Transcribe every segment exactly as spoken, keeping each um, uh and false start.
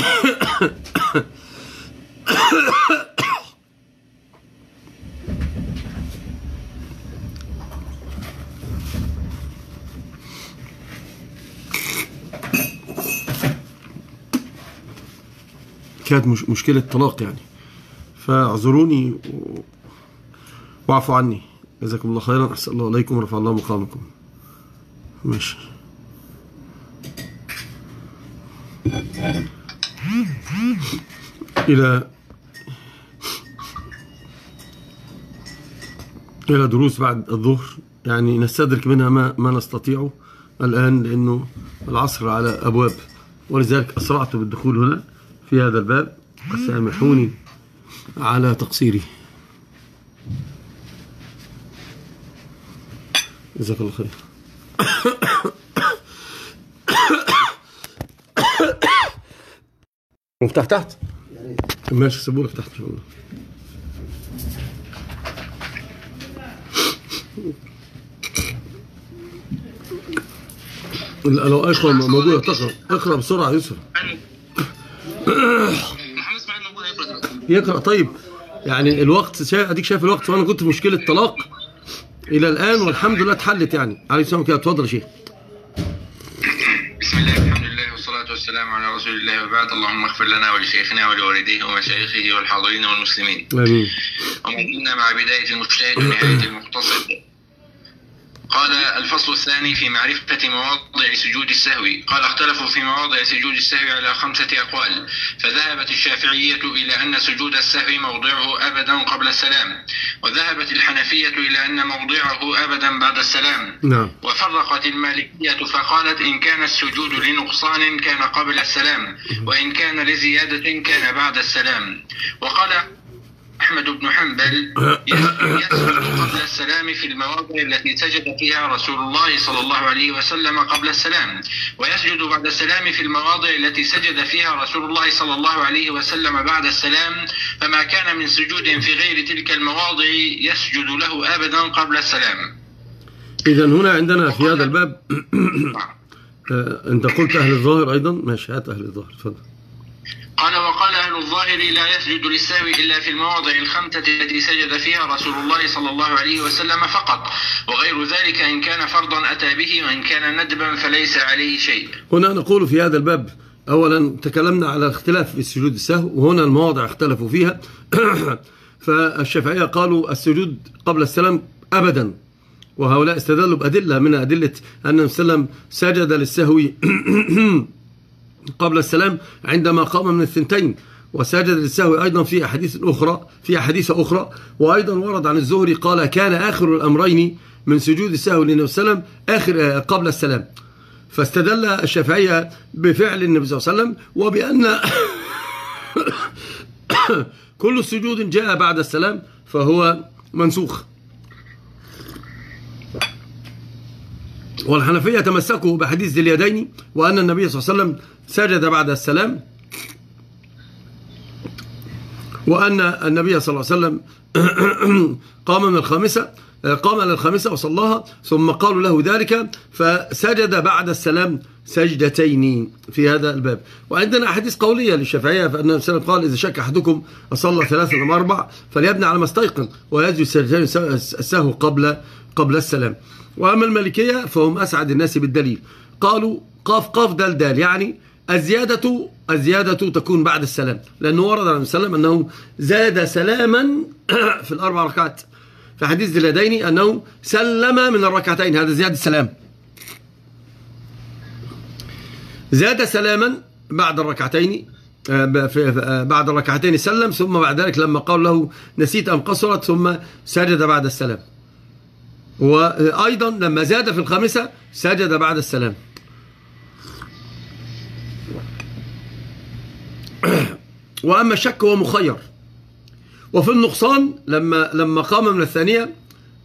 كانت مش مشكلة طلاق يعني، فاعذروني واعفوا عني. جزاكم الله خيرا، أحسن الله عليكم ورفع الله مقامكم. ماشي. إلى إلى دروس بعد الظهر، يعني نستدرك منها ما, ما نستطيعه الآن، لأنه العصر على أبواب، ولذلك أسرعت بالدخول هنا في هذا الباب. سامحوني على تقصيري. جزاك الله خير. مفتاح تحت؟ ماشي، سيبولك تحت ان شاء الله. لو اخوة موجودة تقرأ، اقرأ بسرعة يسرى. يقرأ. طيب يعني الوقت شا... اديك شايف الوقت، وانا كنت في مشكلة طلاق الى الان والحمد لله اتحلت يعني. عليه السلام كده. اتفضل يا شيخ. بسم الله الحمد لله والصلاة والسلام على رسول الله، وبعد. اللهم اغفر لنا ولشيخنا ولوالديه ومشايخه والحاضرين والمسلمين. امين. ومعنا مع بداية المجتهد ونهاية المقتصد. قال الفصل الثاني في معرفة مواضع سجود السهو. قال اختلفوا في مواضع سجود السهو على خمسة أقوال، فذهبت الشافعية إلى أن سجود السهو موضعه أبدا قبل السلام، وذهبت الحنفية إلى أن موضعه أبدا بعد السلام. نعم. وفرقت المالكية فقالت إن كان السجود لنقصان كان قبل السلام، وإن كان لزيادة كان بعد السلام. وقال أحمد بن حنبل يسجد قبل السلام في المواضع التي سجد فيها رسول الله صلى الله عليه وسلم قبل السلام، ويسجد بعد السلام في المواضع التي سجد فيها رسول الله صلى الله عليه وسلم بعد السلام، فما كان من سجود في غير تلك المواضع يسجد له أبدا قبل السلام. إذن هنا عندنا في هذا الباب أنت قلت أهل الظاهر أيضا. ماشي، هات أهل الظاهر. تفضل. قال وقال أهل الظاهر لا يسجد للسهو إلا في المواضع الخمسة التي سجد فيها رسول الله صلى الله عليه وسلم فقط، وغير ذلك إن كان فرضا أتى به، وإن كان ندبا فليس عليه شيء. هنا نقول في هذا الباب أولا تكلمنا على الاختلاف في سجود السهو، وهنا المواضع اختلفوا فيها. فالشافعية قالوا السجود قبل السلام أبدا، وهؤلاء استدلوا بأدلة من أدلة أن النبي صلى الله عليه وسلم سجد للسهو قبل السلام عندما قام من الثنتين، وسجد للسهو أيضا في أحاديث أخرى في أحاديث أخرى وأيضا ورد عن الزهري قال كان آخر الأمرين من سجود السهو للنبي صلى الله عليه وسلم آخر قبل السلام. فاستدل الشافعية بفعل النبي صلى الله عليه وسلم، وبأن كل سجود جاء بعد السلام فهو منسوخ. والحنفية تمسكوا بحديث ذي اليدين، وأن النبي صلى الله عليه وسلم سجد بعد السلام، وأن النبي صلى الله عليه وسلم قام من الخامسة قام للخامسة وصلاها، ثم قالوا له ذلك فسجد بعد السلام سجدتين في هذا الباب. وعندنا أحاديث قولية للشافعية، فأن النبي صلى الله عليه وسلم قال إذا شك أحدكم أصلى ثلاثة أم أربع فليبني على ما استيقن، ويسجد سجدتين السهو قبل قبل السلام. وأما المالكية فهم أسعد الناس بالدليل، قالوا قاف قاف دال دال، يعني الزيادة الزيادة تكون بعد السلام، لأنه ورد عن السلام أنه زاد سلاما في الأربع ركعات، في حديث ذي اليدين أنه سلم من الركعتين، هذا زيادة السلام، زاد سلاما بعد الركعتين بعد الركعتين سلم، ثم بعد ذلك لما قال له نسيت أم قصرت ثم سجد بعد السلام. وأيضا لما زاد في الخامسة سجد بعد السلام. وأما الشك هو مخير. وفي النقصان لما لما قام من الثانية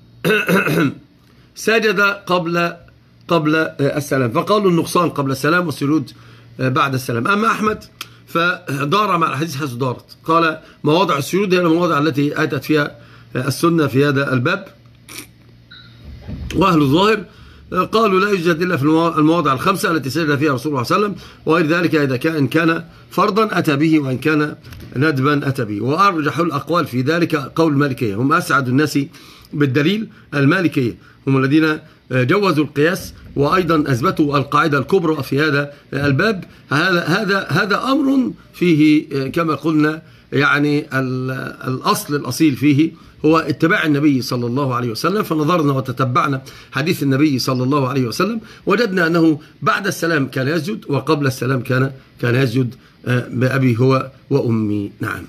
سجد قبل قبل السلام، فقالوا النقصان قبل السلام والسجود بعد السلام. أما أحمد فدار مع الحديث حيث دارت، قال مواضع السجود هي المواضع التي أتت فيها السنة في هذا الباب. وأهل الظاهر قالوا لا يوجد إلا في المواضع الخمسة التي سجد فيها رسول الله صلى الله عليه وسلم، وغير ذلك إذا كان كان فرضا أتى به، وإن كان ندبا أتى به. وأرجح الأقوال في ذلك قول المالكية، هم أسعد الناس بالدليل. المالكية هم الذين جوزوا القياس، وأيضا أثبتوا القاعدة الكبرى في هذا الباب. هذا هذا هذا أمر فيه كما قلنا يعني الأصل الأصيل فيه هو اتباع النبي صلى الله عليه وسلم. فنظرنا وتتبعنا حديث النبي صلى الله عليه وسلم، وجدنا أنه بعد السلام كان يسجد، وقبل السلام كان كان يسجد بأبي هو وأمي. نعم.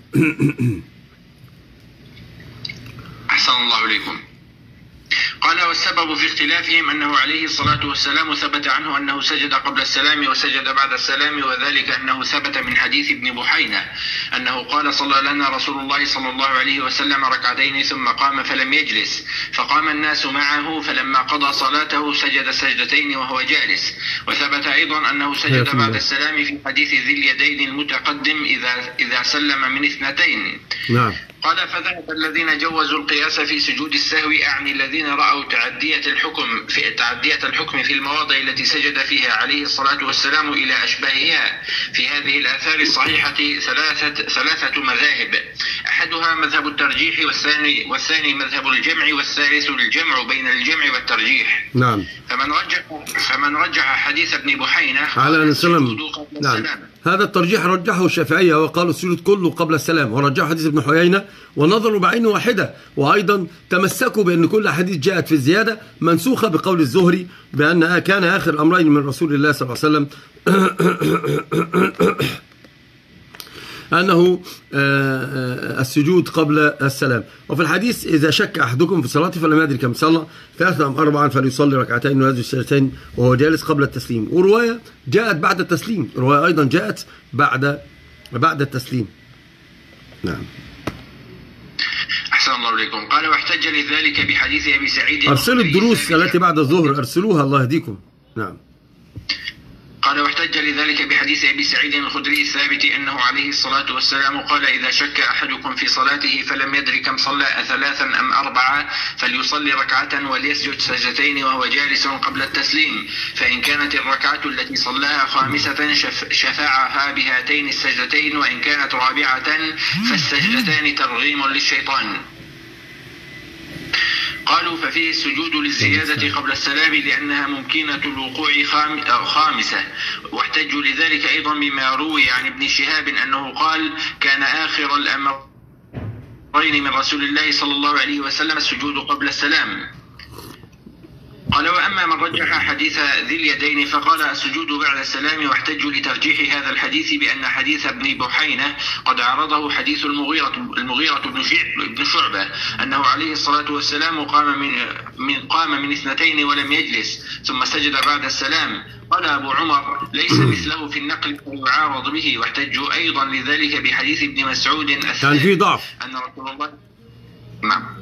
أحسن الله إليكم. قال والسبب في اختلافهم أنه عليه الصلاة والسلام ثبت عنه أنه سجد قبل السلام وسجد بعد السلام، وذلك أنه ثبت من حديث ابن بحينة أنه قال صلى لنا رسول الله صلى الله عليه وسلم ركعتين ثم قام فلم يجلس، فقام الناس معه، فلما قضى صلاته سجد سجدتين وهو جالس. وثبت أيضا أنه سجد بعد السلام في حديث ذي اليدين المتقدم إذا إذا سلم من اثنتين. نعم. قال فذهب الذين جوزوا القياس في سجود السهو، أعني الذين رأوا تعدية الحكم في تعدية الحكم في المواضع التي سجد فيها عليه الصلاة والسلام إلى أشباهها. في هذه الآثار الصحيحة ثلاثة ثلاثة مذاهب، أحدها مذهب الترجيح، والثاني والثاني مذهب الجمع، والثالث الجمع بين الجمع والترجيح. نعم. فمن رجح فمن رجح حديث ابن بحينة على السلام. نعم. هذا الترجيح رجحه الشافعية وقالوا السجود كله قبل السلام، ورجحوا حديث ابن حيينة ونظروا بعين واحدة، وأيضا تمسكوا بأن كل حديث جاءت في الزيادة منسوخة بقول الزهري بأن كان آخر الأمرين من رسول الله صلى الله عليه وسلم أنه السجود قبل السلام. وفي الحديث إذا شك أحدكم في صلاته فلم يدري كم صلى ثلاثة أم أربعا فليصلي ركعتين ويسجد سجدتين وهو جالس قبل التسليم. ورواية جاءت بعد التسليم، رواية أيضا جاءت بعد بعد التسليم. نعم. أحسن الله إليكم. قال واحتج لذلك بحديث أبي سعيد. أرسلوا الدروس التي بعد الظهر، أرسلوها الله يهديكم. نعم. قال واحتج لذلك بحديث أبي سعيد الخدري الثابت أنه عليه الصلاة والسلام قال إذا شك أحدكم في صلاته فلم يدري كم صلى أثلاثا أم أربعة فليصلي ركعة وليسجد سجدتين وهو جالس قبل التسليم، فإن كانت الركعة التي صلاها خامسة شفعها بهاتين السجدتين، وإن كانت رابعة فالسجدتان ترغيم للشيطان. قالوا ففيه السجود للزيادة قبل السلام لأنها ممكنة الوقوع خامسة. واحتجوا لذلك أيضا بما روي عن ابن شهاب أنه قال كان آخر الأمرين من رسول الله صلى الله عليه وسلم السجود قبل السلام. قال وأما من رجح حديث ذي اليدين فقال السجود بعد السلام، واحتجوا لترجيح هذا الحديث بأن حديث ابن بحينة قد عارضه حديث المغيرة المغيرة بن شعبة أنه عليه الصلاة والسلام قام من من قام من اثنتين ولم يجلس ثم سجد بعد السلام. قال أبو عمر ليس مثله في النقل فيعارض به. واحتجوا أيضا لذلك بحديث ابن مسعود كان في ضعف أن رسول الله نعم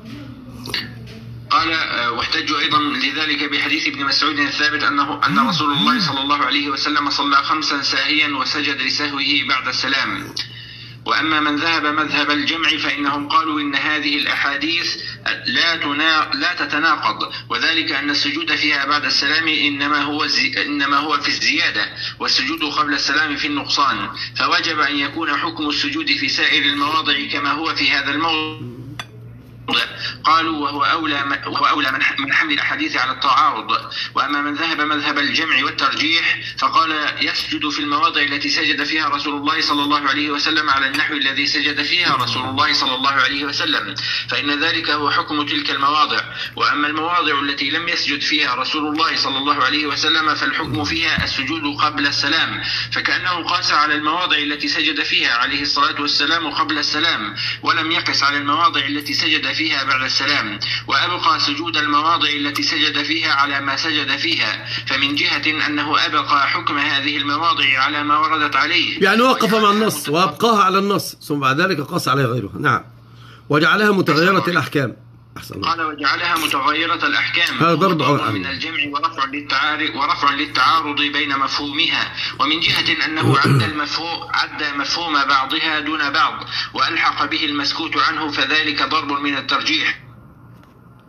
قال واحتجوا أيضا لذلك بحديث ابن مسعود الثابت أنه أن رسول الله صلى الله عليه وسلم صلى خمسا ساهيا وسجد لسهوه بعد السلام. وأما من ذهب مذهب الجمع فإنهم قالوا إن هذه الأحاديث لا لا تتناقض، وذلك أن السجود فيها بعد السلام إنما هو إنما هو في الزيادة، والسجود قبل السلام في النقصان، فوجب أن يكون حكم السجود في سائر المواضع كما هو في هذا الموضع. قالوا وهو أولى وهو أولى من حمل الأحاديث على التعارض. وأما من ذهب مذهب الجمع والترجيح فقال يسجد في المواضع التي سجد فيها رسول الله صلى الله عليه وسلم على النحو الذي سجد فيها رسول الله صلى الله عليه وسلم، فإن ذلك هو حكم تلك المواضع. وأما المواضع التي لم يسجد فيها رسول الله صلى الله عليه وسلم فالحكم فيها السجود قبل السلام، فكأنه قاس على المواضع التي سجد فيها عليه الصلاة والسلام قبل السلام، ولم يقس على المواضع التي سجد فيها بعد السلام، وأبقى سجود المواضع التي سجد فيها على ما سجد فيها. فمن جهة أنه أبقى حكم هذه المواضع على ما وردت عليه، يعني وقف مع النص وأبقاها على النص ثم بعد ذلك قاس عليها غيرها. نعم. وجعلها متغيرة الأحكام. أحسن. قال وجعلها متغيرة الأحكام، هذا ضرب من الجمع ورفع للتعارض ورفع للتعارض بين مفهومها. ومن جهة أنه عد المفهوم عد مفهوم بعضها دون بعض وألحق به المسكوت عنه، فذلك ضرب من الترجيح.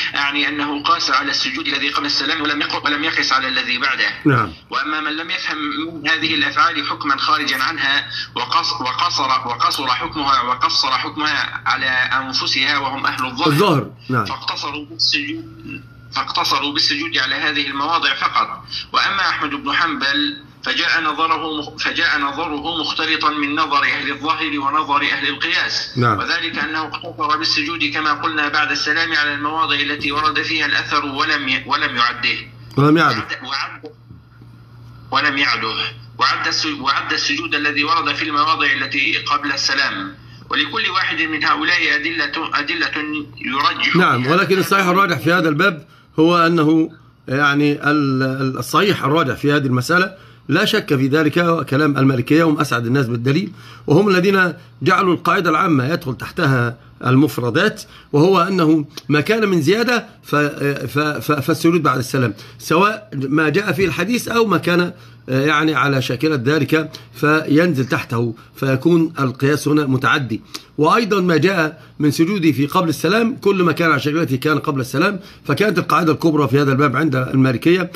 أعني أنه قاس على السجود الذي قبل السلام ولم ولم يقس على الذي بعده. نعم. وأما من لم يفهم من هذه الأفعال حكما خارجا عنها وقصر وقصر حكمها وقصر حكمها على أنفسها وهم أهل الظهر, الظهر. نعم. فاقتصروا بالسجود فاقتصروا بالسجود على هذه المواضع فقط. وأما أحمد بن حنبل فجاء نظره فجاء نظره مختلطا من نظر أهل الظاهر ونظر أهل القياس. نعم. وذلك أنه اقتصر بالسجود كما قلنا بعد السلام على المواضع التي ورد فيها الأثر ولم ولم يعده ولم يعده وعد ولم يعده وعد وعد السجود الذي ورد في المواضع التي قبل السلام. ولكل واحد من هؤلاء أدلة أدلة يرجح. نعم. ولكن الصحيح الراجح في هذا الباب هو أنه يعني الصحيح الراجح في هذه المسألة لا شك في ذلك كلام المالكية، هم أسعد الناس بالدليل، وهم الذين جعلوا القاعدة العامة يدخل تحتها المفردات، وهو أنه ما كان من زيادة فالسجود بعد السلام، سواء ما جاء في الحديث أو ما كان يعني على شاكلة ذلك فينزل تحته، فيكون القياس هنا متعدي. وأيضا ما جاء من سجوده في قبل السلام كل ما كان على شاكلته كان قبل السلام. فكانت القاعدة الكبرى في هذا الباب عند المالكية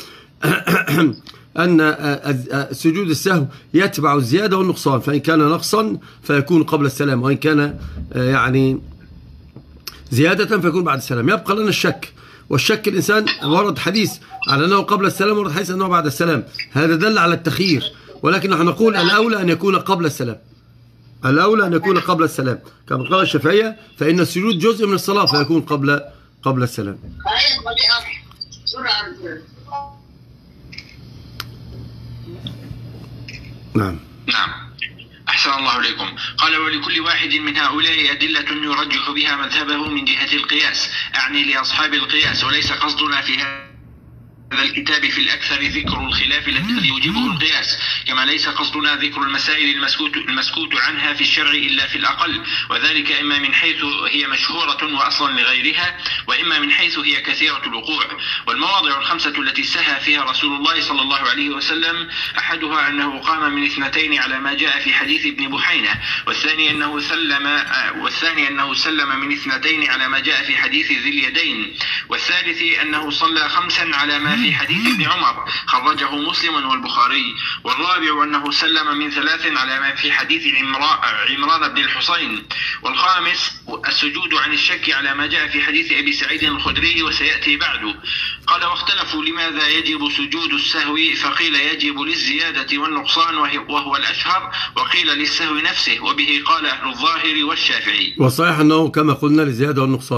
أن سجود السهو يتبع الزيادة والنقصان، فإن كان نقصا فيكون قبل السلام، وإن كان يعني زيادة فيكون بعد السلام. يبقى لنا الشك، والشك الإنسان ورد حديث على أنه قبل السلام ورد حديث أنه بعد السلام، هذا دل على التخيير، ولكن نحن نقول الأولى أن يكون قبل السلام، الأولى أن يكون قبل السلام كما قال الشافعية، فإن السجود جزء من الصلاة فيكون قبل قبل السلام. نعم. نعم. أحسن الله إليكم. قال ولكل واحد من هؤلاء أدلة يرجح بها مذهبه من جهة القياس، أعني لأصحاب القياس، وليس قصدنا في هذا الكتاب في الأكثر ذكر الخلاف الذي يوجبه القياس، كما ليس قصدنا ذكر المسائل المسكوت, المسكوت عنها في الشرع إلا في الأقل، وذلك إما من حيث هي مشهورة وأصلا لغيرها، وإما من حيث هي كثيرة الوقوع. والمواضع الخمسة التي سهى فيها رسول الله صلى الله عليه وسلم أحدها أنه قام من اثنتين على ما جاء في حديث ابن بحينة، والثاني أنه سلم والثاني أنه سلم من اثنتين على ما جاء في حديث ذي اليدين، والثالث أنه صلى خمسا على ما في حديث ابن عمر خرجه مسلم والبخاري، والرابع أنه سلم من ثلاث على ما في حديث عمران بن الحصين، والخامس السجود عن الشك على ما جاء في حديث أبي سعيد الخدري وسيأتي بعده. قال واختلفوا لماذا يجب سجود السهو، فقيل يجب للزيادة والنقصان وهو الأشهر، وقيل للسهو نفسه، وبه قال أهل الظاهر والشافعي. والصحيح أنه كما قلنا للزيادة والنقصان.